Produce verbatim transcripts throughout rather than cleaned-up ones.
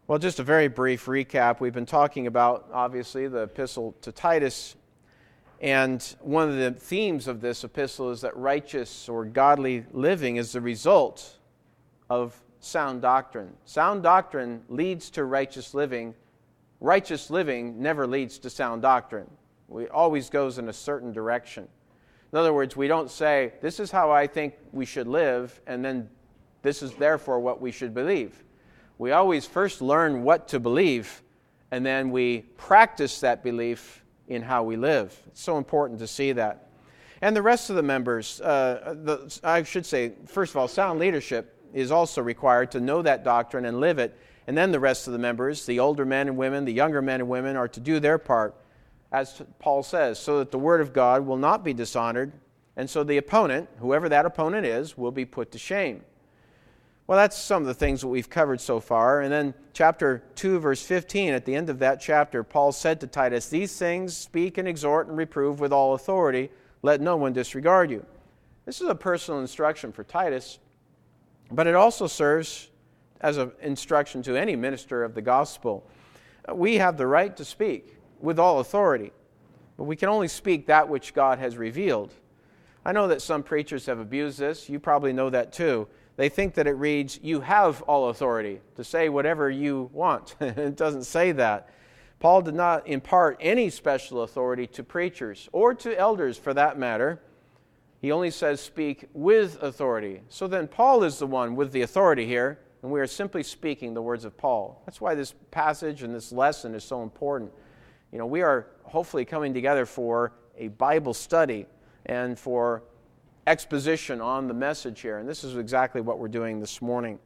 Well, just a very brief recap. We've been talking about, obviously, the epistle to Titus. And one of the themes of this epistle is that righteous or godly living is the result of sound doctrine. Sound doctrine leads to righteous living. Righteous living never leads to sound doctrine. It always goes in a certain direction. In other words, we don't say, this is how I think we should live, and then this is therefore what we should believe. We always first learn what to believe, and then we practice that belief in how we live. It's so important to see that. And the rest of the members, uh, the, I should say, first of all, sound leadership is also required to know that doctrine and live it. And then the rest of the members, the older men and women, the younger men and women, are to do their part, as Paul says, so that the word of God will not be dishonored, and so the opponent, whoever that opponent is, will be put to shame. Well, that's some of the things that we've covered so far. And then chapter two, verse fifteen, at the end of that chapter, Paul said to Titus, "These things speak and exhort and reprove with all authority. Let no one disregard you." This is a personal instruction for Titus, but it also serves as an instruction to any minister of the gospel. We have the right to speak with all authority, but we can only speak that which God has revealed. I know that some preachers have abused this. You probably know that too. They think that it reads, you have all authority to say whatever you want. It doesn't say that. Paul did not impart any special authority to preachers or to elders for that matter. He only says speak with authority. So then Paul is the one with the authority here, and we are simply speaking the words of Paul. That's why this passage and this lesson is so important. You know, we are hopefully coming together for a Bible study and for exposition on the message here, and this is exactly what we're doing this morning.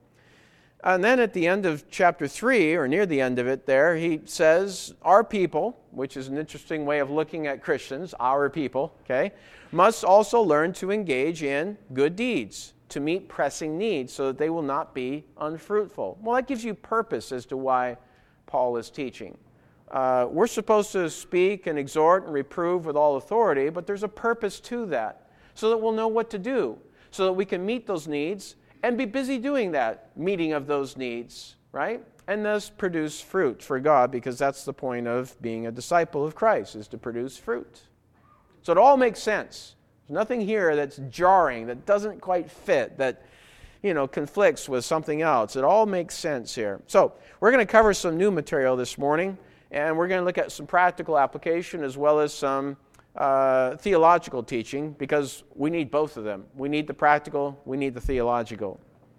And then at the end of chapter three, or near the end of it there, he says, our people, which is an interesting way of looking at Christians, our people, okay, must also learn to engage in good deeds, to meet pressing needs, so that they will not be unfruitful. Well, that gives you purpose as to why Paul is teaching. Uh, we're supposed to speak and exhort and reprove with all authority, but there's a purpose to that, so that we'll know what to do, so that we can meet those needs and be busy doing that meeting of those needs, right? And thus produce fruit for God, because that's the point of being a disciple of Christ, is to produce fruit. So it all makes sense. There's nothing here that's jarring, that doesn't quite fit, that, you know, conflicts with something else. It all makes sense here. So we're going to cover some new material this morning, and we're going to look at some practical application as well as some Uh, theological teaching, because we need both of them. We need the practical, we need the theological.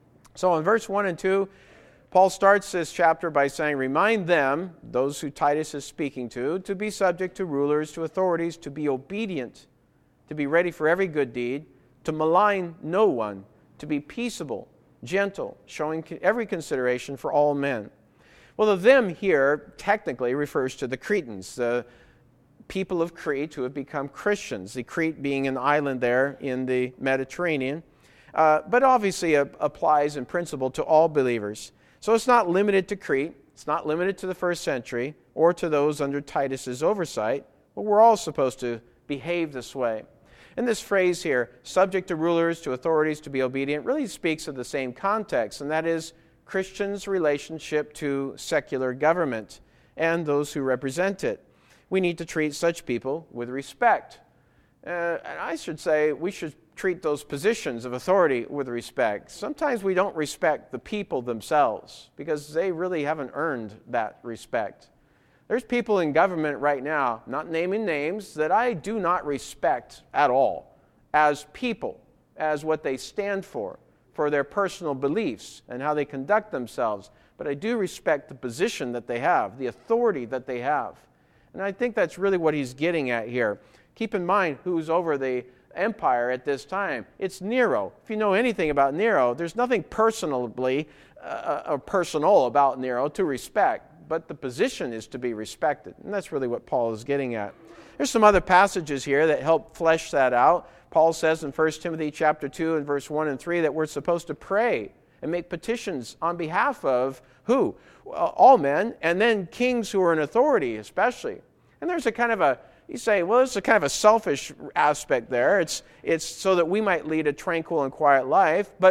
So in verse one and two, Paul starts this chapter by saying, remind them, those who Titus is speaking to, to be subject to rulers, to authorities, to be obedient, to be ready for every good deed, to malign no one, to be peaceable, gentle, showing every consideration for all men. Well, the them here technically refers to the Cretans, the people of Crete who have become Christians, the Crete being an island there in the Mediterranean, uh, but obviously it applies in principle to all believers. So it's not limited to Crete, it's not limited to the first century or to those under Titus's oversight, but we're all supposed to behave this way. And this phrase here, subject to rulers, to authorities, to be obedient, really speaks of the same context, and that is Christians' relationship to secular government and those who represent it. We need to treat such people with respect. Uh, and I should say we should treat those positions of authority with respect. Sometimes we don't respect the people themselves because they really haven't earned that respect. There's people in government right now, not naming names, that I do not respect at all as people, as what they stand for, for their personal beliefs and how they conduct themselves. But I do respect the position that they have, the authority that they have. And I think that's really what he's getting at here. Keep in mind who's over the empire at this time. It's Nero. If you know anything about Nero, there's nothing personally uh, or personal about Nero to respect, but the position is to be respected. And that's really what Paul is getting at. There's some other passages here that help flesh that out. Paul says in First Timothy chapter two and verse one and three that we're supposed to pray and make petitions on behalf of who? All men, and then kings who are in authority especially. And there's a kind of a, you say, well, there's a kind of a selfish aspect there. It's it's so that we might lead a tranquil and quiet life. But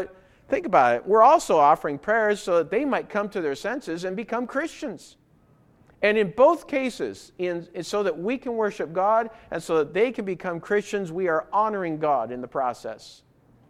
Think about it. We're also offering prayers so that they might come to their senses and become Christians. And in both cases, in, so that we can worship God and so that they can become Christians, we are honoring God in the process.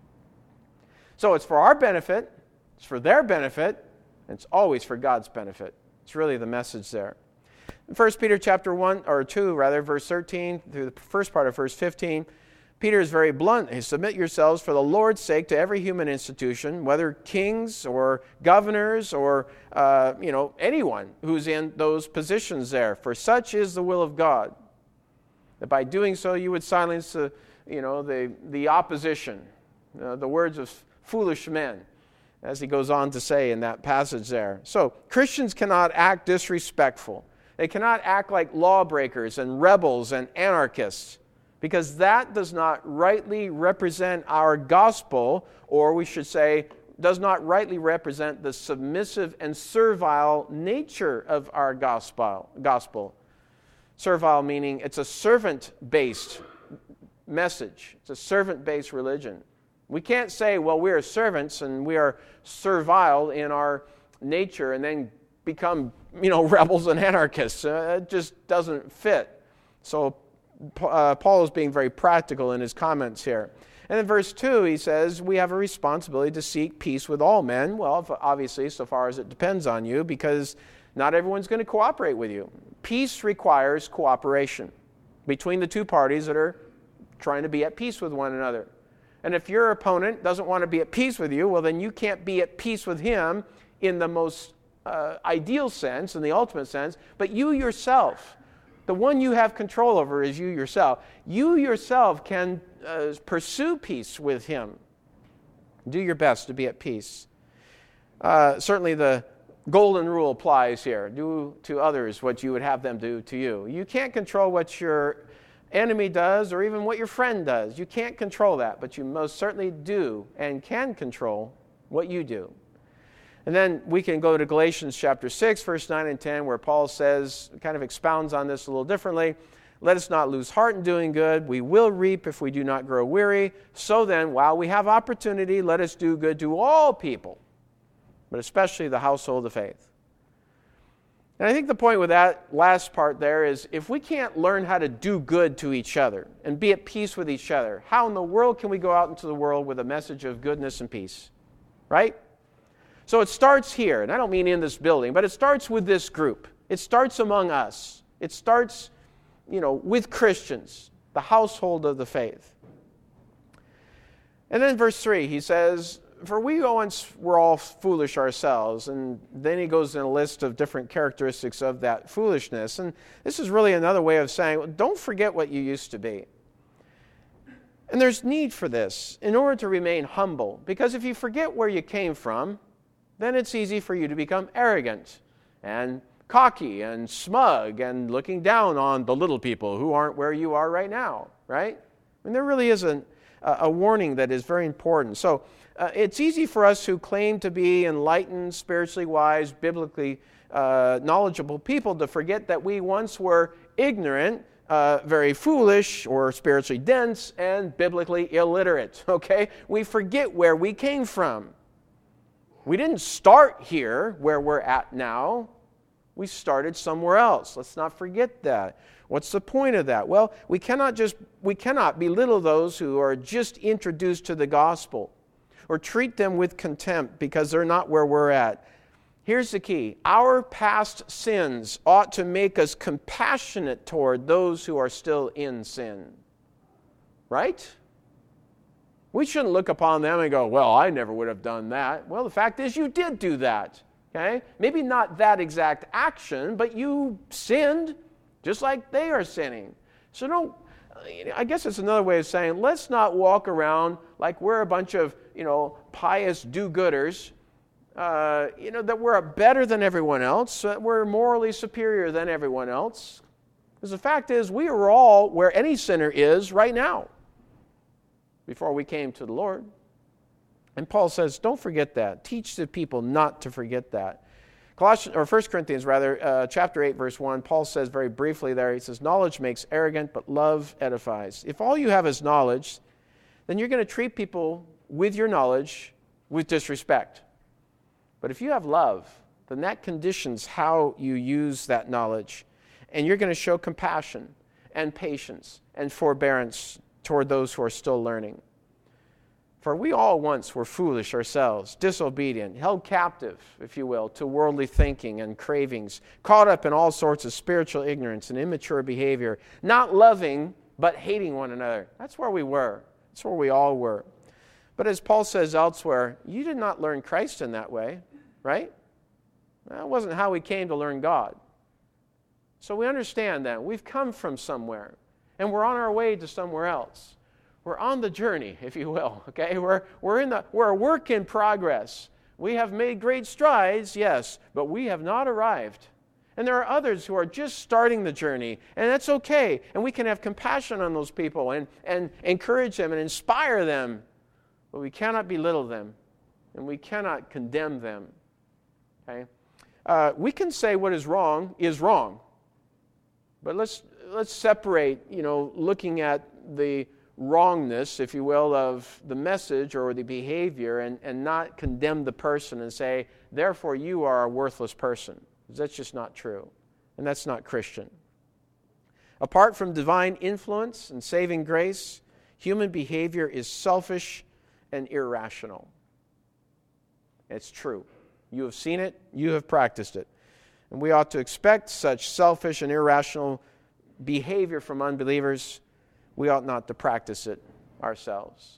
So it's for our benefit, it's for their benefit, and it's always for God's benefit. It's really the message there. In First Peter chapter one, or two rather, verse thirteen, through the first part of verse fifteen, Peter is very blunt. He submit yourselves for the Lord's sake to every human institution, whether kings or governors or uh, you know anyone who's in those positions there. For such is the will of God, that by doing so you would silence the you know the the opposition, uh, the words of foolish men, as he goes on to say in that passage there. So Christians cannot act disrespectful. They cannot act like lawbreakers and rebels and anarchists, because that does not rightly represent our gospel, or we should say, does not rightly represent the submissive and servile nature of our gospel. gospel. Servile meaning it's a servant-based message. It's a servant-based religion. We can't say, well, we are servants and we are servile in our nature and then become, you know, rebels and anarchists. Uh, it just doesn't fit. So uh, Paul is being very practical in his comments here. And in verse two, he says, we have a responsibility to seek peace with all men. Well, obviously, so far as it depends on you, because not everyone's going to cooperate with you. Peace requires cooperation between the two parties that are trying to be at peace with one another. And if your opponent doesn't want to be at peace with you, well, then you can't be at peace with him in the most uh, ideal sense, in the ultimate sense, but you yourself, the one you have control over is you yourself. You yourself can uh, pursue peace with him. Do your best to be at peace. Uh, certainly the golden rule applies here. Do to others what you would have them do to you. You can't control what your enemy does or even what your friend does. You can't control that, but you most certainly do and can control what you do. And then we can go to Galatians chapter six, verse nine and ten, where Paul says, kind of expounds on this a little differently. Let us not lose heart in doing good. We will reap if we do not grow weary. So then, while we have opportunity, let us do good to all people, but especially the household of faith. And I think the point with that last part there is, if we can't learn how to do good to each other and be at peace with each other, how in the world can we go out into the world with a message of goodness and peace? Right? So it starts here, and I don't mean in this building, but it starts with this group. It starts among us. It starts, you know, with Christians, the household of the faith. And then verse three, he says, for we once were all foolish ourselves. And then he goes in a list of different characteristics of that foolishness. And this is really another way of saying, well, don't forget what you used to be. And there's need for this in order to remain humble. Because if you forget where you came from, then it's easy for you to become arrogant and cocky and smug and looking down on the little people who aren't where you are right now, right? I mean, there really is a, a warning that is very important. So, Uh, it's easy for us who claim to be enlightened, spiritually wise, biblically uh, knowledgeable people to forget that we once were ignorant, uh, very foolish, or spiritually dense, and biblically illiterate, okay? We forget where we came from. We didn't start here where we're at now. We started somewhere else. Let's not forget that. What's the point of that? Well, we cannot just we cannot belittle those who are just introduced to the gospel, or treat them with contempt because they're not where we're at. Here's the key. Our past sins ought to make us compassionate toward those who are still in sin. Right? We shouldn't look upon them and go, well, I never would have done that. Well, the fact is you did do that. Okay? Maybe not that exact action, but you sinned just like they are sinning. So don't, I guess it's another way of saying, let's not walk around like we're a bunch of, you know, pious do-gooders, uh, you know, that we're better than everyone else, that we're morally superior than everyone else. Because the fact is, we are all where any sinner is right now before we came to the Lord. And Paul says, don't forget that. Teach the people not to forget that. Colossians, or First Corinthians, rather, uh, chapter eight, verse one, Paul says very briefly there, he says, knowledge makes arrogant, but love edifies. If all you have is knowledge, then you're going to treat people with your knowledge with disrespect. But if you have love, then that conditions how you use that knowledge. And you're going to show compassion and patience and forbearance toward those who are still learning. For we all once were foolish ourselves, disobedient, held captive, if you will, to worldly thinking and cravings, caught up in all sorts of spiritual ignorance and immature behavior, not loving but hating one another. That's where we were. That's where we all were. But as Paul says elsewhere, you did not learn Christ in that way, right? That wasn't how we came to learn God. So we understand that. We've come from somewhere, and we're on our way to somewhere else. We're on the journey, if you will, okay? We're, we're, in the, we're a work in progress. We have made great strides, yes, but we have not arrived. And there are others who are just starting the journey, and that's okay. And we can have compassion on those people and, and encourage them and inspire them, but we cannot belittle them, and we cannot condemn them, okay? Uh, we can say what is wrong is wrong, but let's, let's separate, you know, looking at the wrongness, if you will, of the message or the behavior and, and not condemn the person and say, therefore you are a worthless person. That's just not true. And that's not Christian. Apart from divine influence and saving grace, human behavior is selfish and irrational. It's true. You have seen it. You have practiced it. And we ought to expect such selfish and irrational behavior from unbelievers. We ought not to practice it ourselves.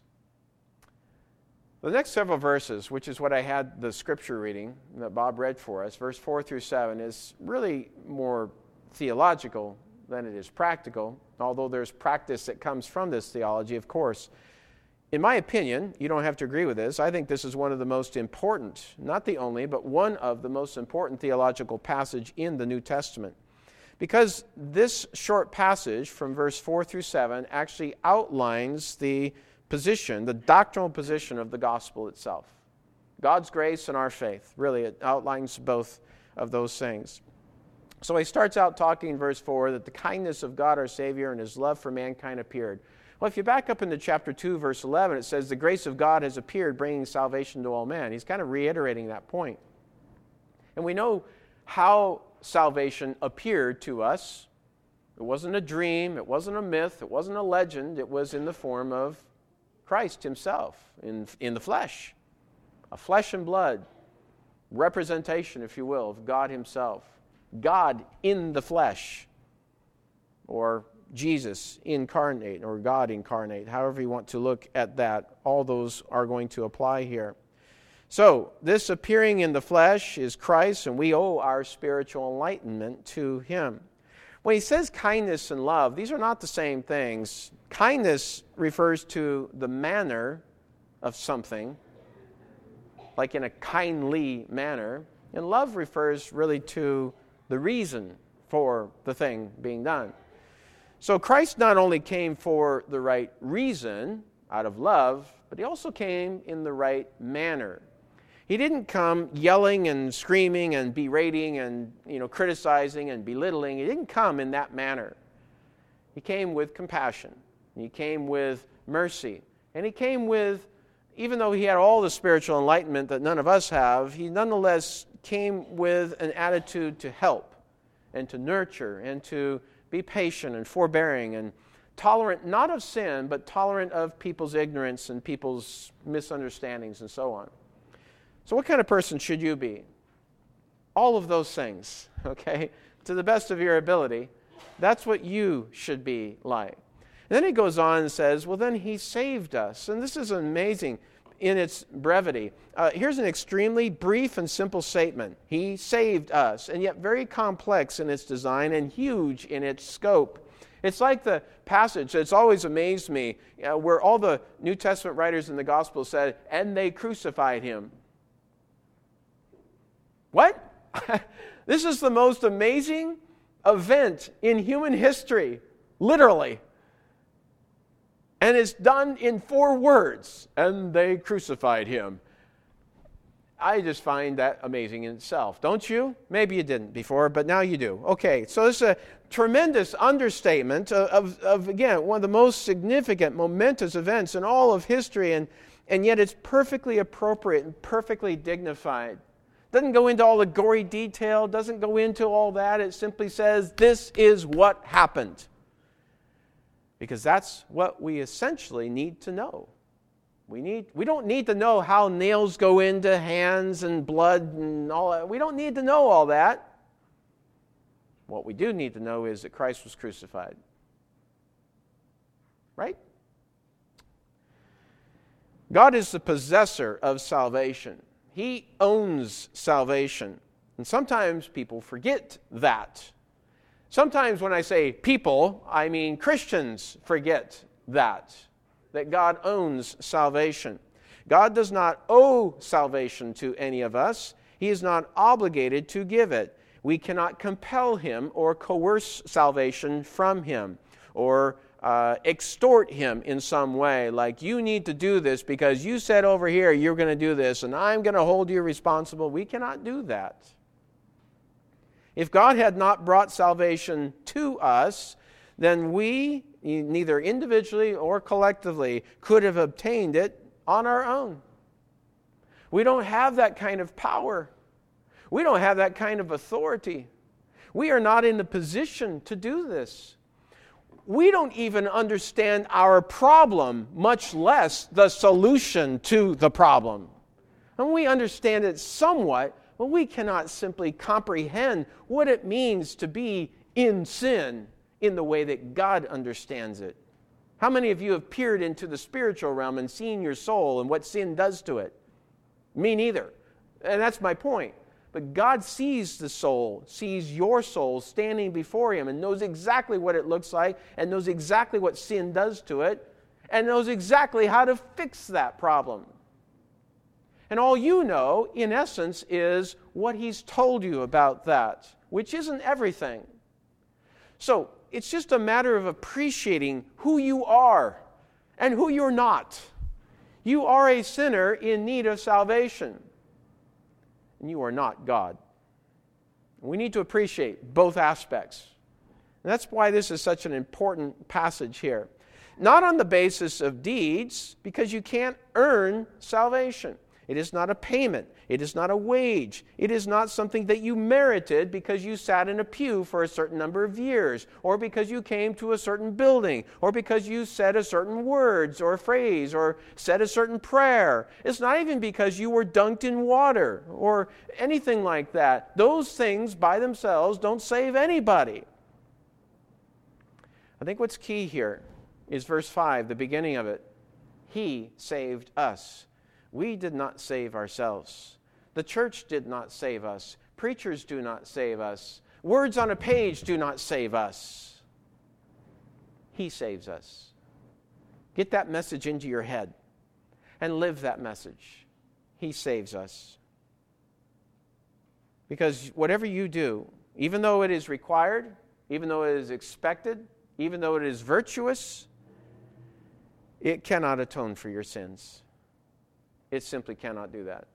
The next several verses, which is what I had the scripture reading that Bob read for us, verse four through seven, is really more theological than it is practical, although there's practice that comes from this theology, of course. In my opinion, you don't have to agree with this, I think this is one of the most important, not the only, but one of the most important theological passage in the New Testament. Because this short passage from verse four through seven actually outlines the position, the doctrinal position of the gospel itself. God's grace and our faith. Really, it outlines both of those things. So he starts out talking in verse four that the kindness of God our Savior and his love for mankind appeared. Well, if you back up into chapter two, verse eleven, it says the grace of God has appeared, bringing salvation to all men. He's kind of reiterating that point. And we know how salvation appeared to us. It wasn't a dream, it wasn't a myth, it wasn't a legend, it was in the form of Christ himself, in, in the flesh. A flesh and blood representation, if you will, of God himself. God in the flesh, or Jesus incarnate, or God incarnate, however you want to look at that. All those are going to apply here. So, this appearing in the flesh is Christ, and we owe our spiritual enlightenment to him. When he says kindness and love, these are not the same things. Kindness refers to the manner of something, like in a kindly manner, and love refers really to the reason for the thing being done. So Christ not only came for the right reason, out of love, but he also came in the right manner. He didn't come yelling and screaming and berating and, you know, criticizing and belittling. He didn't come in that manner. He came with compassion. He came with mercy. And he came with, even though he had all the spiritual enlightenment that none of us have, he nonetheless came with an attitude to help and to nurture and to be patient and forbearing and tolerant, not of sin, but tolerant of people's ignorance and people's misunderstandings and so on. So what kind of person should you be? All of those things, okay? To the best of your ability. That's what you should be like. And then he goes on and says, well, then he saved us. And this is amazing in its brevity. Uh, here's an extremely brief and simple statement. He saved us, and yet very complex in its design and huge in its scope. It's like the passage that's always amazed me, uh, where all the New Testament writers in the Gospel said, and they crucified him. What? This is the most amazing event in human history, literally. And it's done in four words, and they crucified him. I just find that amazing in itself, don't you? Maybe you didn't before, but now you do. Okay, so this is a tremendous understatement of, of, of again, one of the most significant, momentous events in all of history, and and yet it's perfectly appropriate and perfectly dignified. Doesn't go into all the gory detail, doesn't go into all that. It simply says, this is what happened. Because that's what we essentially need to know. We need we don't need to know how nails go into hands and blood and all that. We don't need to know all that. What we do need to know is that Christ was crucified. Right? God is the possessor of salvation. He owns salvation. And sometimes people forget that. Sometimes when I say people, I mean Christians forget that, that God owns salvation. God does not owe salvation to any of us. He is not obligated to give it. We cannot compel Him or coerce salvation from Him or uh, extort Him in some way, like you need to do this because you said over here you're going to do this and I'm going to hold you responsible. We cannot do that. If God had not brought salvation to us, then we, neither individually or collectively, could have obtained it on our own. We don't have that kind of power. We don't have that kind of authority. We are not in the position to do this. We don't even understand our problem, much less the solution to the problem. And we understand it somewhat, but we cannot simply comprehend what it means to be in sin in the way that God understands it. How many of you have peered into the spiritual realm and seen your soul and what sin does to it? Me neither. And that's my point. But God sees the soul, sees your soul standing before Him and knows exactly what it looks like and knows exactly what sin does to it and knows exactly how to fix that problem. And all you know, in essence, is what He's told you about that, which isn't everything. So it's just a matter of appreciating who you are and who you're not. You are a sinner in need of salvation. And you are not God. We need to appreciate both aspects. And that's why this is such an important passage here. Not on the basis of deeds, because you can't earn salvation. It is not a payment. It is not a wage. It is not something that you merited because you sat in a pew for a certain number of years, or because you came to a certain building, or because you said a certain words or phrase, or said a certain prayer. It's not even because you were dunked in water or anything like that. Those things by themselves don't save anybody. I think what's key here is verse five, the beginning of it. He saved us. We did not save ourselves. The church did not save us. Preachers do not save us. Words on a page do not save us. He saves us. Get that message into your head and live that message. He saves us. Because whatever you do, even though it is required, even though it is expected, even though it is virtuous, it cannot atone for your sins. It simply cannot do that.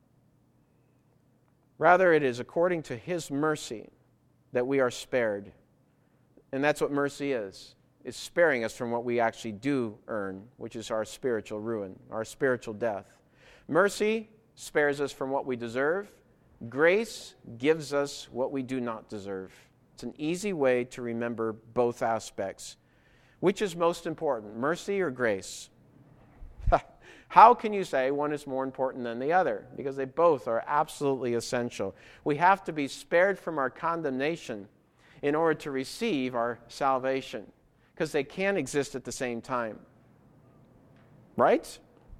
Rather, it is according to His mercy that we are spared. And that's what mercy is. It's sparing us from what we actually do earn, which is our spiritual ruin, our spiritual death. Mercy spares us from what we deserve. Grace gives us what we do not deserve. It's an easy way to remember both aspects. Which is most important, mercy or grace? How can you say one is more important than the other? Because they both are absolutely essential. We have to be spared from our condemnation in order to receive our salvation, because they can't exist at the same time. Right?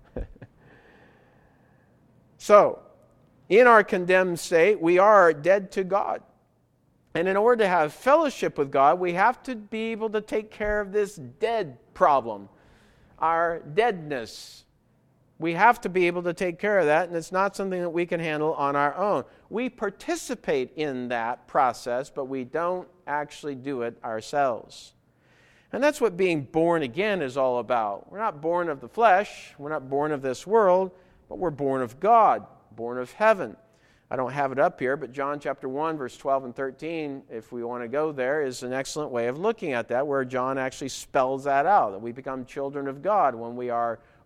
So, in our condemned state, we are dead to God. And in order to have fellowship with God, we have to be able to take care of this dead problem, our deadness. We have to be able to take care of that, and it's not something that we can handle on our own. We participate in that process, but we don't actually do it ourselves. And that's what being born again is all about. We're not born of the flesh, we're not born of this world, but we're born of God, born of heaven. I don't have it up here, but John chapter one, verse twelve and thirteen, if we want to go there, is an excellent way of looking at that, where John actually spells that out, that we become children of God when we are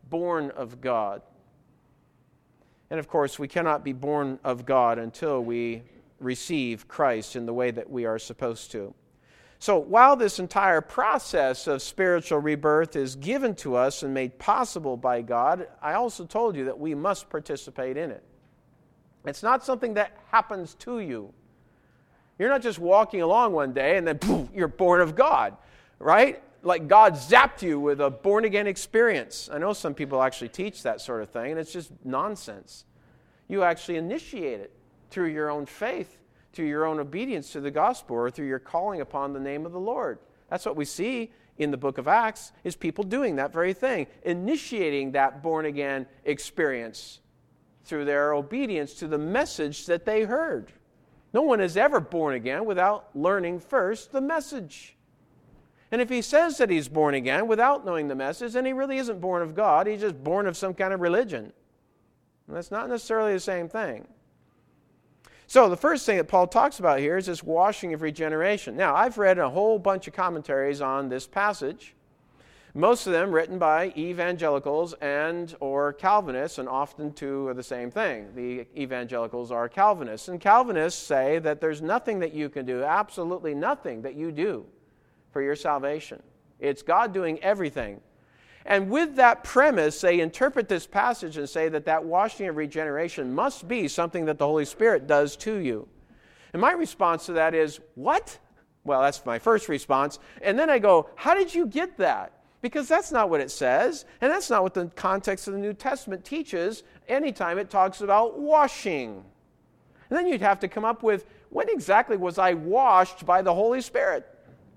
born of God. And of course, we cannot be born of God until we receive Christ in the way that we are supposed to. So while this entire process of spiritual rebirth is given to us and made possible by God, I also told you that we must participate in it. It's not something that happens to you. You're not just walking along one day and then poof, you're born of God, right? Like God zapped you with a born-again experience. I know some people actually teach that sort of thing, and it's just nonsense. You actually initiate it through your own faith, through your own obedience to the gospel, or through your calling upon the name of the Lord. That's what we see in the book of Acts, is people doing that very thing, initiating that born-again experience through their obedience to the message that they heard. No one is ever born again without learning first the message. And if he says that he's born again without knowing the message, then he really isn't born of God. He's just born of some kind of religion. And that's not necessarily the same thing. So the first thing that Paul talks about here is this washing of regeneration. Now, I've read a whole bunch of commentaries on this passage, most of them written by evangelicals and or Calvinists, and often two are the same thing. The evangelicals are Calvinists. And Calvinists say that there's nothing that you can do, absolutely nothing that you do for your salvation. It's God doing everything. And with that premise, they interpret this passage and say that that washing of regeneration must be something that the Holy Spirit does to you. And my response to that is, what? Well, that's my first response. And then I go, how did you get that? Because that's not what it says, and that's not what the context of the New Testament teaches anytime it talks about washing. And then you'd have to come up with, when exactly was I washed by the Holy Spirit?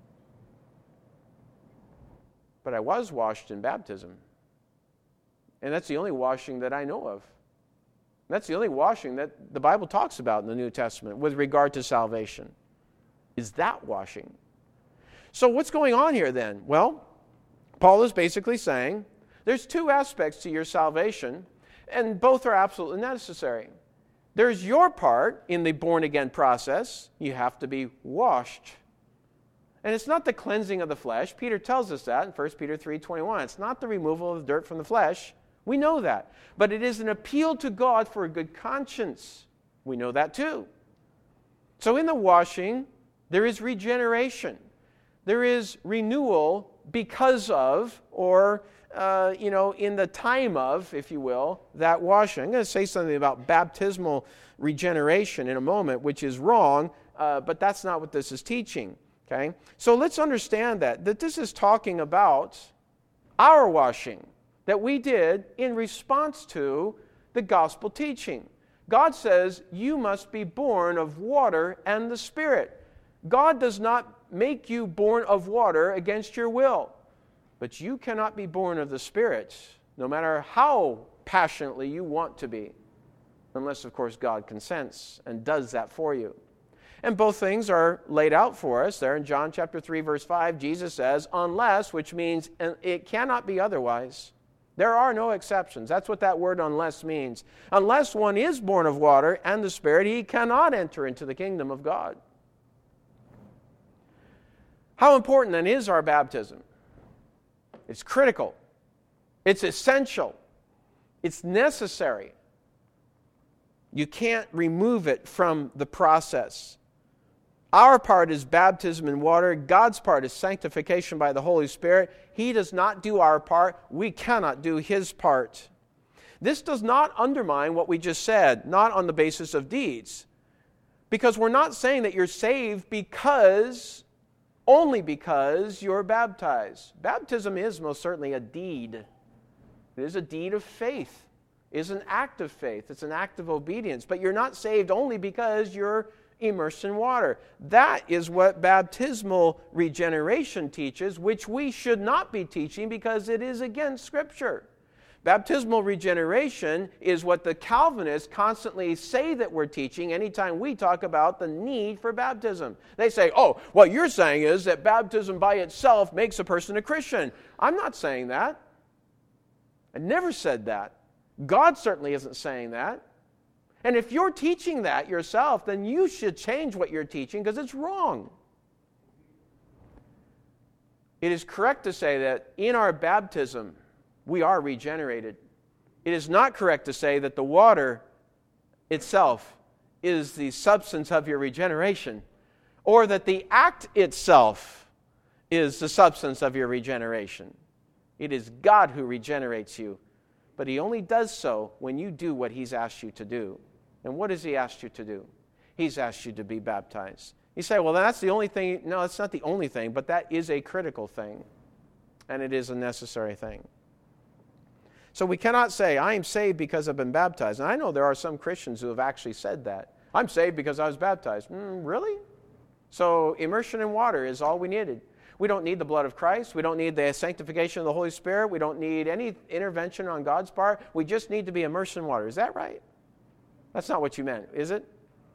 But I was washed in baptism. And that's the only washing that I know of. That's the only washing that the Bible talks about in the New Testament with regard to salvation, is that washing. So what's going on here then? Well, Paul is basically saying there's two aspects to your salvation, and both are absolutely necessary. There's your part in the born-again process. You have to be washed. And it's not the cleansing of the flesh. Peter tells us that in First Peter three twenty-one. It's not the removal of the dirt from the flesh. We know that. But it is an appeal to God for a good conscience. We know that too. So in the washing, there is regeneration. There is renewal because of, or, uh, you know, in the time of, if you will, that washing. I'm going to say something about baptismal regeneration in a moment, which is wrong, uh, but that's not what this is teaching. Okay? So let's understand that, that this is talking about our washing that we did in response to the gospel teaching. God says you must be born of water and the Spirit. God does not make you born of water against your will. But you cannot be born of the Spirit, no matter how passionately you want to be, unless, of course, God consents and does that for you. And both things are laid out for us there in John chapter three, verse five. Jesus says, unless, which means it cannot be otherwise. There are no exceptions. That's what that word unless means. Unless one is born of water and the Spirit, he cannot enter into the kingdom of God. How important then is our baptism? It's critical. It's essential. It's necessary. You can't remove it from the process. Our part is baptism in water. God's part is sanctification by the Holy Spirit. He does not do our part. We cannot do His part. This does not undermine what we just said, not on the basis of deeds. Because we're not saying that you're saved because... only because you're baptized. Baptism is most certainly a deed. It is a deed of faith. It is an act of faith. It's an act of obedience. But you're not saved only because you're immersed in water. That is what baptismal regeneration teaches, which we should not be teaching because it is against Scripture. Baptismal regeneration is what the Calvinists constantly say that we're teaching anytime we talk about the need for baptism. They say, oh, what you're saying is that baptism by itself makes a person a Christian. I'm not saying that. I never said that. God certainly isn't saying that. And if you're teaching that yourself, then you should change what you're teaching because it's wrong. It is correct to say that in our baptism, we are regenerated. It is not correct to say that the water itself is the substance of your regeneration, or that the act itself is the substance of your regeneration. It is God who regenerates you, but He only does so when you do what He's asked you to do. And what has He asked you to do? He's asked you to be baptized. You say, well, that's the only thing. No, it's not the only thing, but that is a critical thing, and it is a necessary thing. So we cannot say, I am saved because I've been baptized. And I know there are some Christians who have actually said that. I'm saved because I was baptized. Mm, really? So immersion in water is all we needed. We don't need the blood of Christ. We don't need the sanctification of the Holy Spirit. We don't need any intervention on God's part. We just need to be immersed in water. Is that right? That's not what you meant, is it?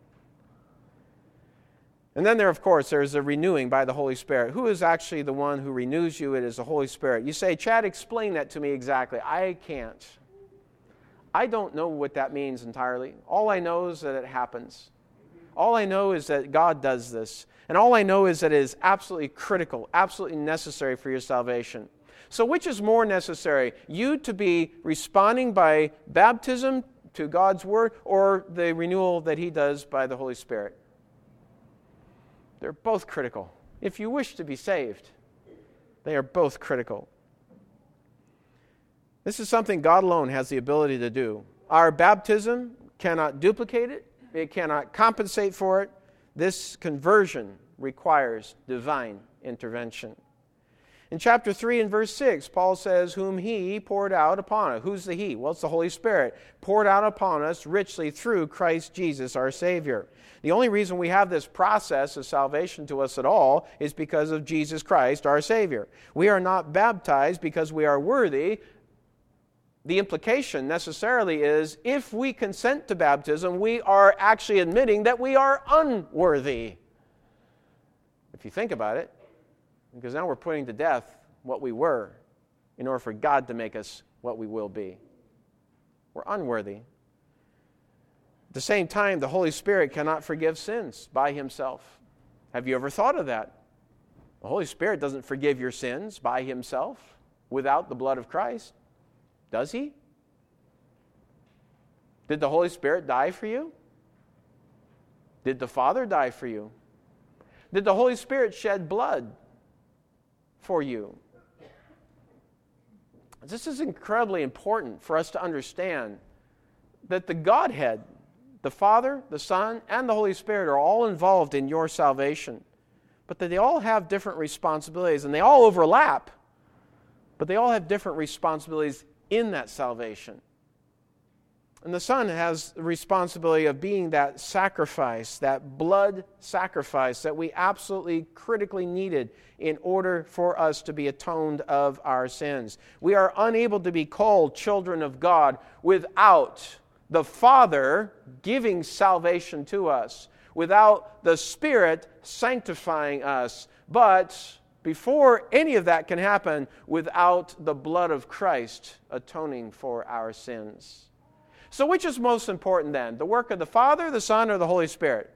And then there, of course, there's a renewing by the Holy Spirit. Who is actually the one who renews you? It is the Holy Spirit. You say, Chad, explain that to me exactly. I can't. I don't know what that means entirely. All I know is that it happens. All I know is that God does this. And all I know is that it is absolutely critical, absolutely necessary for your salvation. So which is more necessary? You to be responding by baptism to God's Word, or the renewal that He does by the Holy Spirit? They're both critical. If you wish to be saved, they are both critical. This is something God alone has the ability to do. Our baptism cannot duplicate it. It cannot compensate for it. This conversion requires divine intervention. In chapter three and verse six, Paul says, whom He poured out upon us. Who's the He? Well, it's the Holy Spirit. Poured out upon us richly through Christ Jesus our Savior. The only reason we have this process of salvation to us at all is because of Jesus Christ our Savior. We are not baptized because we are worthy. The implication necessarily is if we consent to baptism, we are actually admitting that we are unworthy. If you think about it, because now we're putting to death what we were in order for God to make us what we will be. We're unworthy. At the same time, the Holy Spirit cannot forgive sins by Himself. Have you ever thought of that? The Holy Spirit doesn't forgive your sins by Himself without the blood of Christ. Does He? Did the Holy Spirit die for you? Did the Father die for you? Did the Holy Spirit shed blood for you? This is incredibly important for us to understand that the Godhead, the Father, the Son, and the Holy Spirit are all involved in your salvation, but that they all have different responsibilities, and they all overlap, but they all have different responsibilities in that salvation. And the Son has the responsibility of being that sacrifice, that blood sacrifice that we absolutely critically needed in order for us to be atoned of our sins. We are unable to be called children of God without the Father giving salvation to us, without the Spirit sanctifying us, but before any of that can happen, without the blood of Christ atoning for our sins. So which is most important then? The work of the Father, the Son, or the Holy Spirit?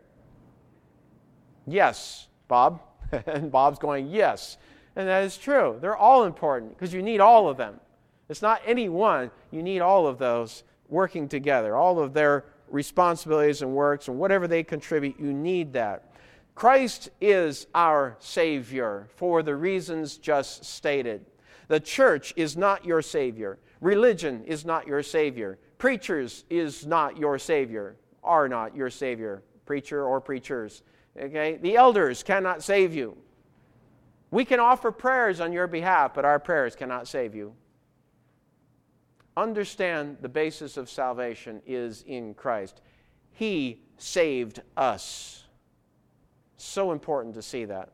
Yes, Bob. And Bob's going, yes. And that is true. They're all important because you need all of them. It's not any one. You need all of those working together. All of their responsibilities and works and whatever they contribute, you need that. Christ is our Savior for the reasons just stated. The church is not your Savior. Religion is not your Savior. Preachers is not your Savior, are not your Savior, preacher or preachers. Okay? The elders cannot save you. We can offer prayers on your behalf, but our prayers cannot save you. Understand the basis of salvation is in Christ. He saved us. So important to see that.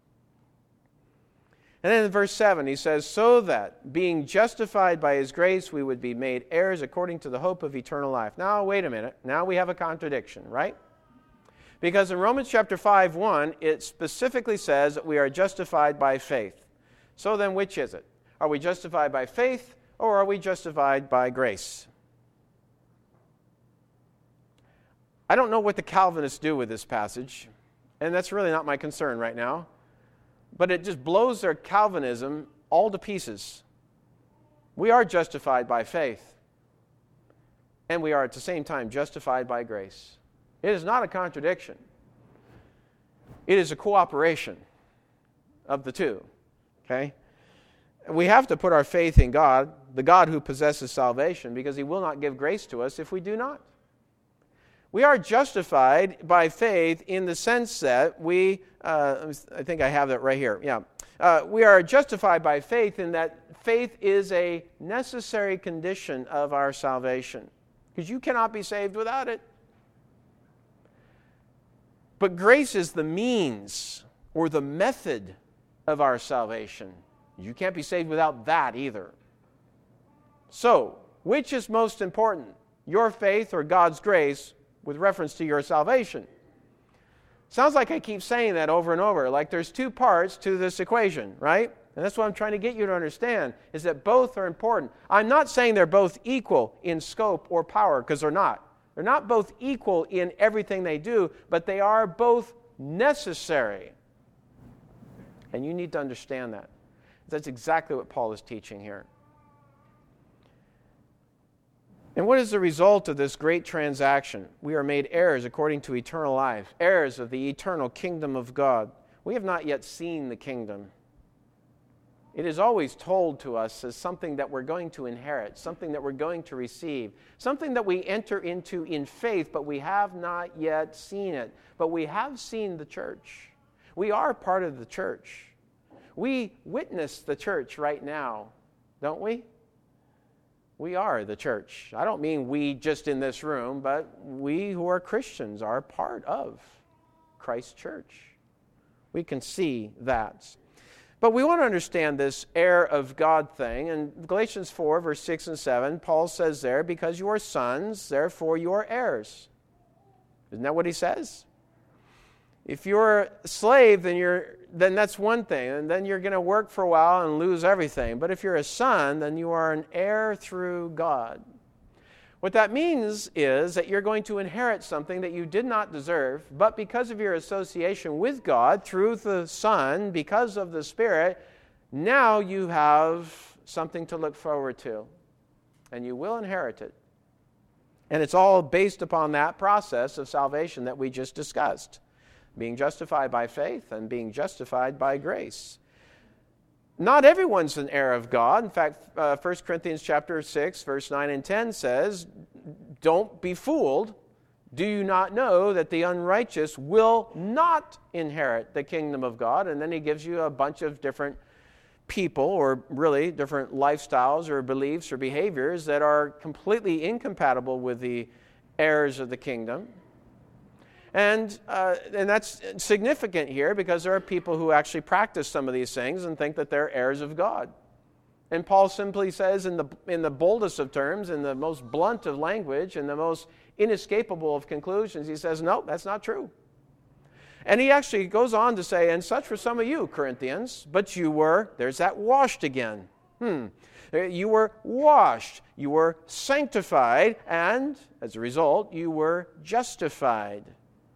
And then in verse seven, he says, so that, being justified by His grace, we would be made heirs according to the hope of eternal life. Now, wait a minute. Now we have a contradiction, right? Because in Romans chapter five, one, it specifically says that we are justified by faith. So then, which is it? Are we justified by faith, or are we justified by grace? I don't know what the Calvinists do with this passage, and that's really not my concern right now. But it just blows their Calvinism all to pieces. We are justified by faith, and we are at the same time justified by grace. It is not a contradiction. It is a cooperation of the two. Okay? We have to put our faith in God, the God who possesses salvation, because He will not give grace to us if we do not. We are justified by faith in the sense that we, uh, I think I have that right here, yeah. Uh, we are justified by faith in that faith is a necessary condition of our salvation, because you cannot be saved without it. But grace is the means or the method of our salvation. You can't be saved without that either. So, which is most important, your faith or God's grace with reference to your salvation? Sounds like I keep saying that over and over, like there's two parts to this equation, right? And that's what I'm trying to get you to understand, is that both are important. I'm not saying they're both equal in scope or power, because they're not. They're not both equal in everything they do, but they are both necessary. And you need to understand that. That's exactly what Paul is teaching here. And what is the result of this great transaction? We are made heirs according to eternal life, heirs of the eternal kingdom of God. We have not yet seen the kingdom. It is always told to us as something that we're going to inherit, something that we're going to receive, something that we enter into in faith, but we have not yet seen it. But we have seen the church. We are part of the church. We witness the church right now, don't we? We are the church. I don't mean we just in this room, but we who are Christians are part of Christ's church. We can see that. But we want to understand this heir of God thing. In Galatians four, verse six and seven, Paul says there, because you are sons, therefore you are heirs. Isn't that what he says? If you're a slave, then you're then that's one thing, and then you're going to work for a while and lose everything. But if you're a son, then you are an heir through God. What that means is that you're going to inherit something that you did not deserve, but because of your association with God through the Son, because of the Spirit, now you have something to look forward to, and you will inherit it. And it's all based upon that process of salvation that we just discussed. Being justified by faith and being justified by grace. Not everyone's an heir of God. In fact, uh, First Corinthians chapter six, verse nine and ten says, don't be fooled. Do you not know that the unrighteous will not inherit the kingdom of God? And then he gives you a bunch of different people, or really different lifestyles or beliefs or behaviors that are completely incompatible with the heirs of the kingdom. And uh, and that's significant here because there are people who actually practice some of these things and think that they're heirs of God. And Paul simply says in the in the boldest of terms, in the most blunt of language, in the most inescapable of conclusions, he says, no, that's not true. And he actually goes on to say, and such were some of you, Corinthians, but you were, there's that washed again. Hmm. You were washed, you were sanctified, and as a result, you were justified.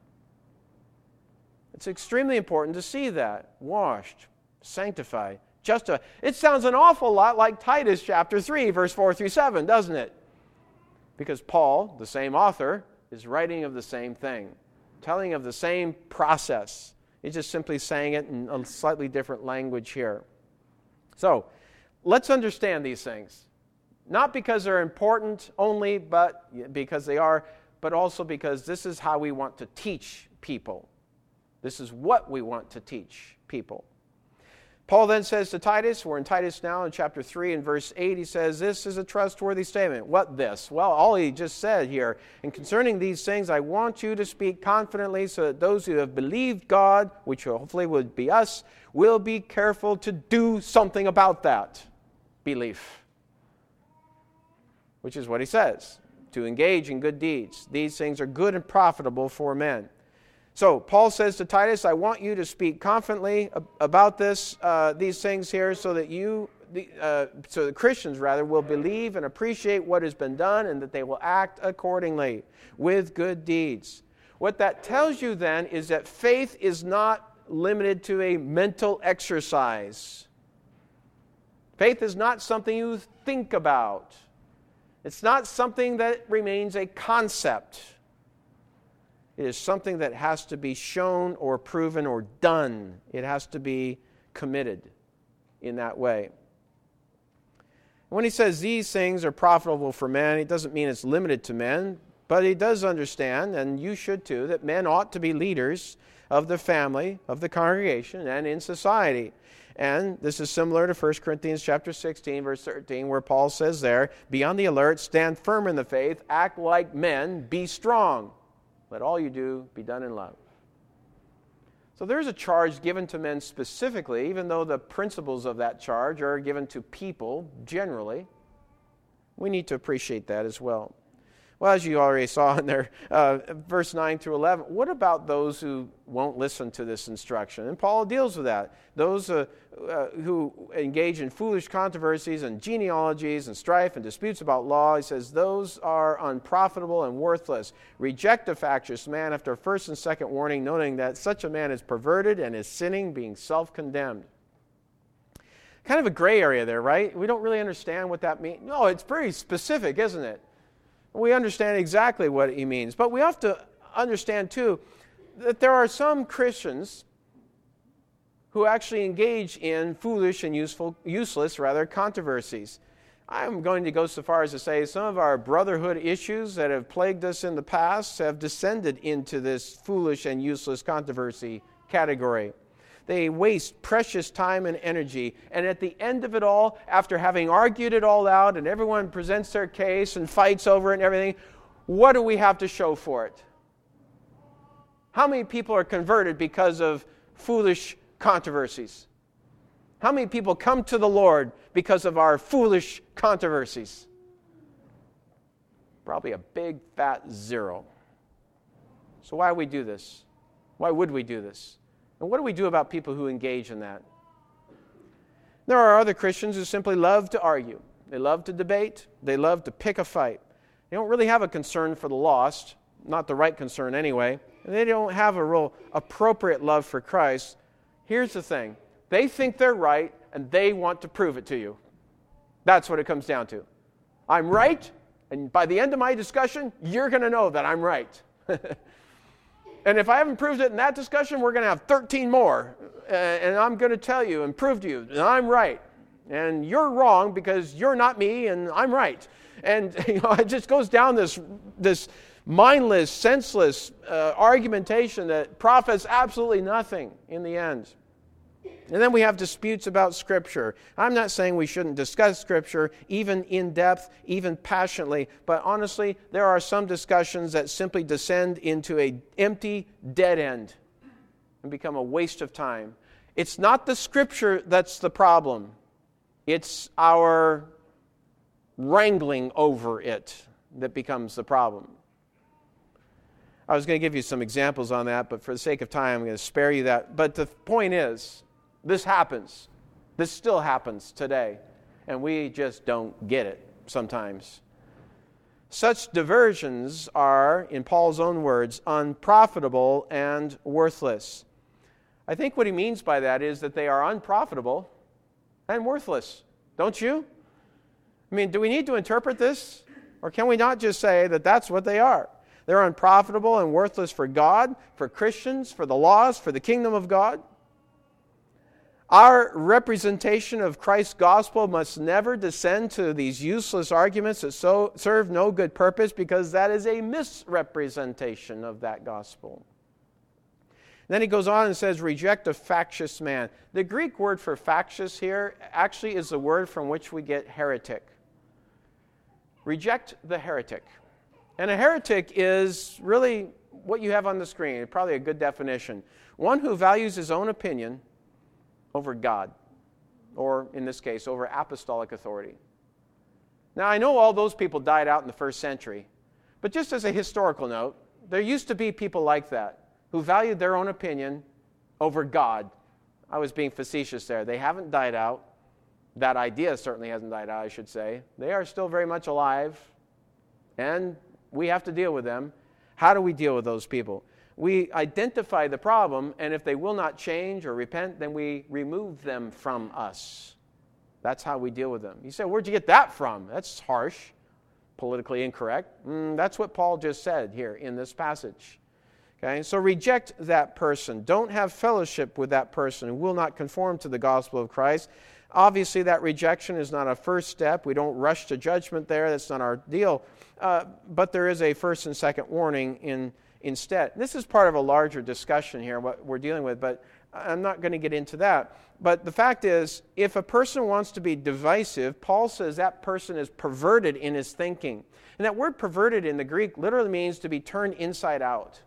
It's extremely important to see that. Washed, sanctified, justified. It sounds an awful lot like Titus chapter three, verse four through seven, doesn't it? Because Paul, the same author, is writing of the same thing, telling of the same process. He's just simply saying it in a slightly different language here. So, let's understand these things. Not because they're important only, but because they are, but also because this is how we want to teach people. This is what we want to teach people. Paul then says to Titus, we're in Titus now in chapter three and verse eight, he says, this is a trustworthy statement. What this? Well, all he just said here, and concerning these things, I want you to speak confidently so that those who have believed God, which hopefully would be us, will be careful to do something about that belief. Which is what he says, to engage in good deeds. These things are good and profitable for men. So Paul says to Titus, I want you to speak confidently about this, uh, these things here, so that you, the, uh, so the Christians rather, will believe and appreciate what has been done, and that they will act accordingly with good deeds. What that tells you then is that faith is not limited to a mental exercise. Faith is not something you think about. It's not something that remains a concept. It is something that has to be shown or proven or done. It has to be committed in that way. When he says these things are profitable for men, it doesn't mean it's limited to men, but he does understand, and you should too, that men ought to be leaders of the family, of the congregation, and in society. And this is similar to First Corinthians chapter sixteen, verse thirteen, where Paul says there, be on the alert, stand firm in the faith, act like men, be strong. Let all you do be done in love. So there's a charge given to men specifically, even though the principles of that charge are given to people generally. We need to appreciate that as well. Well, as you already saw in there, uh, verse nine through eleven, what about those who won't listen to this instruction? And Paul deals with that. Those uh, uh, who engage in foolish controversies and genealogies and strife and disputes about law, he says, those are unprofitable and worthless. Reject a factious man after first and second warning, noting that such a man is perverted and is sinning, being self-condemned. Kind of a gray area there, right? We don't really understand what that means. No, it's pretty specific, isn't it? We understand exactly what he means. But we have to understand, too, that there are some Christians who actually engage in foolish and useful, useless, rather, controversies. I'm going to go so far as to say some of our brotherhood issues that have plagued us in the past have descended into this foolish and useless controversy category. They waste precious time and energy. And at the end of it all, after having argued it all out and everyone presents their case and fights over it and everything, what do we have to show for it? How many people are converted because of foolish controversies? How many people come to the Lord because of our foolish controversies? Probably a big fat zero. So why do we do this? Why would we do this? And what do we do about people who engage in that? There are other Christians who simply love to argue. They love to debate. They love to pick a fight. They don't really have a concern for the lost, not the right concern anyway. And they don't have a real appropriate love for Christ. Here's the thing. They think they're right, and they want to prove it to you. That's what it comes down to. I'm right, and by the end of my discussion, you're going to know that I'm right. And if I haven't proved it in that discussion, we're going to have thirteen more. Uh, and I'm going to tell you and prove to you that I'm right. And you're wrong because you're not me and I'm right. And you know, it just goes down this, this mindless, senseless uh, argumentation that profits absolutely nothing in the end. And then we have disputes about Scripture. I'm not saying we shouldn't discuss Scripture, even in depth, even passionately, but honestly, there are some discussions that simply descend into an empty dead end and become a waste of time. It's not the Scripture that's the problem. It's our wrangling over it that becomes the problem. I was going to give you some examples on that, but for the sake of time, I'm going to spare you that. But the point is, this happens. This still happens today. And we just don't get it sometimes. Such diversions are, in Paul's own words, unprofitable and worthless. I think what he means by that is that they are unprofitable and worthless. Don't you? I mean, do we need to interpret this? Or can we not just say that that's what they are? They're unprofitable and worthless for God, for Christians, for the lost, for the kingdom of God. Our representation of Christ's gospel must never descend to these useless arguments that so serve no good purpose, because that is a misrepresentation of that gospel. Then he goes on and says, reject a factious man. The Greek word for factious here actually is the word from which we get heretic. Reject the heretic. And a heretic is really what you have on the screen, probably a good definition. One who values his own opinion over God, or in this case, over apostolic authority. Now, I know all those people died out in the first century, but just as a historical note, there used to be people like that who valued their own opinion over God. I was being facetious there. They haven't died out. That idea certainly hasn't died out, I should say. They are still very much alive, and we have to deal with them. How do we deal with those people? We identify the problem, and if they will not change or repent, then we remove them from us. That's how we deal with them. You say, where'd you get that from? That's harsh, politically incorrect. Mm, that's what Paul just said here in this passage. Okay, so reject that person. Don't have fellowship with that person who will not conform to the gospel of Christ. Obviously, that rejection is not a first step. We don't rush to judgment there. That's not our deal. Uh, but there is a first and second warning in instead. This is part of a larger discussion here, what we're dealing with, but I'm not going to get into that. But the fact is, if a person wants to be divisive, Paul says that person is perverted in his thinking. And that word perverted in the Greek literally means to be turned inside out,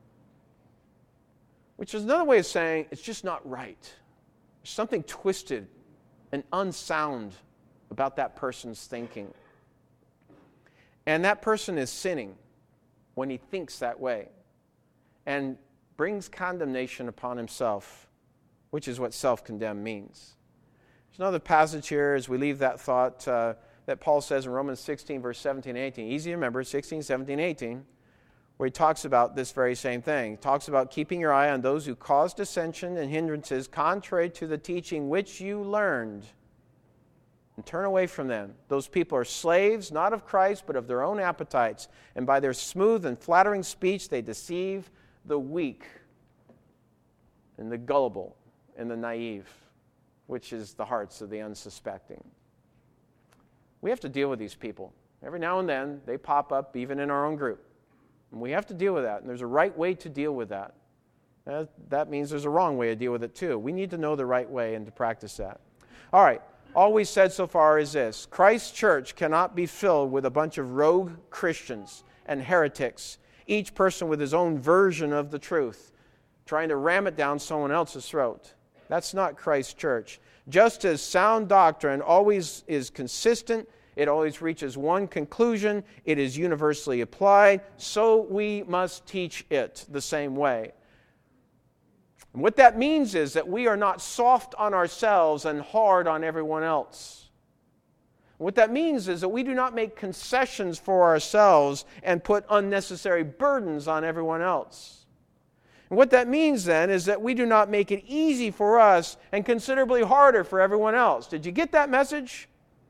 which is another way of saying it's just not right. There's something twisted and unsound about that person's thinking. And that person is sinning when he thinks that way and brings condemnation upon himself, which is what self-condemn means. There's another passage here as we leave that thought uh, that Paul says in Romans sixteen, verse seventeen and eighteen. Easy to remember, sixteen, seventeen, eighteen, where he talks about this very same thing. He talks about keeping your eye on those who cause dissension and hindrances contrary to the teaching which you learned, and turn away from them. Those people are slaves, not of Christ, but of their own appetites. And by their smooth and flattering speech, they deceive the weak and the gullible and the naive, which is the hearts of the unsuspecting. We have to deal with these people. Every now and then, they pop up even in our own group. And we have to deal with that. And there's a right way to deal with that. Uh, that means there's a wrong way to deal with it too. We need to know the right way and to practice that. All right. All we've said so far is this. Christ's church cannot be filled with a bunch of rogue Christians and heretics, each person with his own version of the truth, trying to ram it down someone else's throat. That's not Christ's church. Just as sound doctrine always is consistent, it always reaches one conclusion, it is universally applied, so we must teach it the same way. And what that means is that we are not soft on ourselves and hard on everyone else. What that means is that we do not make concessions for ourselves and put unnecessary burdens on everyone else. And what that means then is that we do not make it easy for us and considerably harder for everyone else. Did you get that message?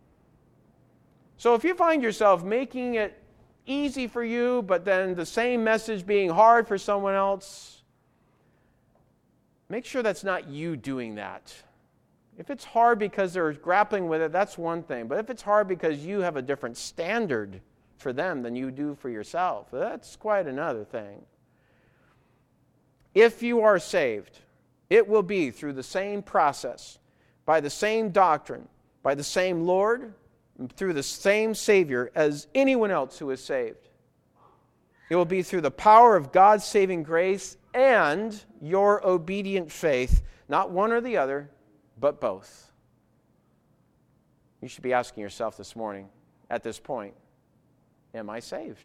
So if you find yourself making it easy for you, but then the same message being hard for someone else, make sure that's not you doing that. If it's hard because they're grappling with it, that's one thing. But if it's hard because you have a different standard for them than you do for yourself, that's quite another thing. If you are saved, it will be through the same process, by the same doctrine, by the same Lord, and through the same Savior as anyone else who is saved. It will be through the power of God's saving grace and your obedient faith, not one or the other, but both. You should be asking yourself this morning, at this point, am I saved?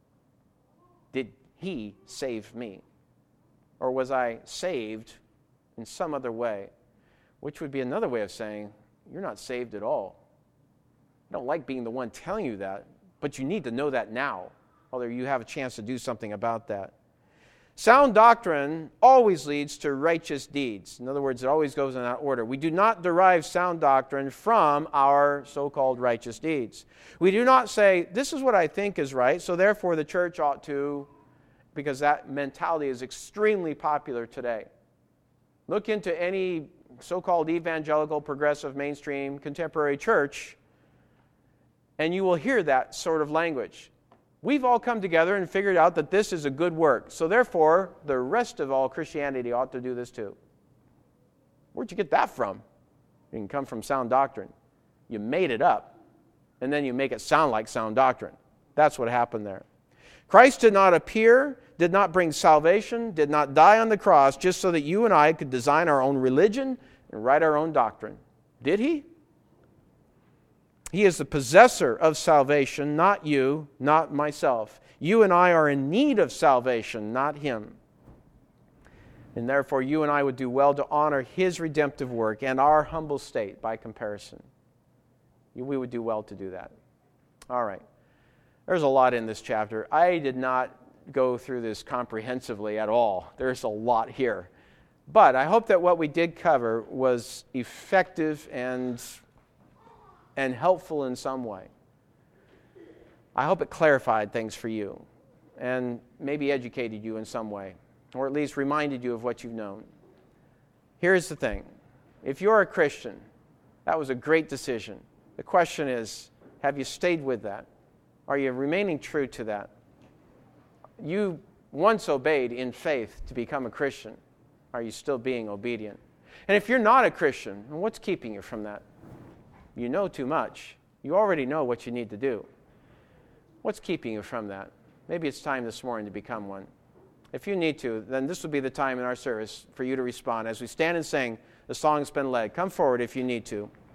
Did He save me? Or was I saved in some other way? Which would be another way of saying, you're not saved at all. I don't like being the one telling you that, but you need to know that now, although you have a chance to do something about that. Sound doctrine always leads to righteous deeds. In other words, it always goes in that order. We do not derive sound doctrine from our so-called righteous deeds. We do not say, this is what I think is right, so therefore the church ought to, because that mentality is extremely popular today. Look into any so-called evangelical, progressive, mainstream, contemporary church, and you will hear that sort of language. We've all come together and figured out that this is a good work. So therefore, the rest of all Christianity ought to do this too. Where'd you get that from? It can come from sound doctrine. You made it up, and then you make it sound like sound doctrine. That's what happened there. Christ did not appear, did not bring salvation, did not die on the cross just so that you and I could design our own religion and write our own doctrine. Did He? He is the possessor of salvation, not you, not myself. You and I are in need of salvation, not Him. And therefore, you and I would do well to honor His redemptive work and our humble state by comparison. We would do well to do that. All right. There's a lot in this chapter. I did not go through this comprehensively at all. There's a lot here. But I hope that what we did cover was effective and and helpful in some way. I hope it clarified things for you and maybe educated you in some way, or at least reminded you of what you've known. Here's the thing. If you're a Christian, that was a great decision. The question is, have you stayed with that? Are you remaining true to that? You once obeyed in faith to become a Christian. Are you still being obedient? And if you're not a Christian, what's keeping you from that? You know too much. You already know what you need to do. What's keeping you from that? Maybe it's time this morning to become one. If you need to, then this will be the time in our service for you to respond. As we stand and sing, the song's been led. Come forward if you need to.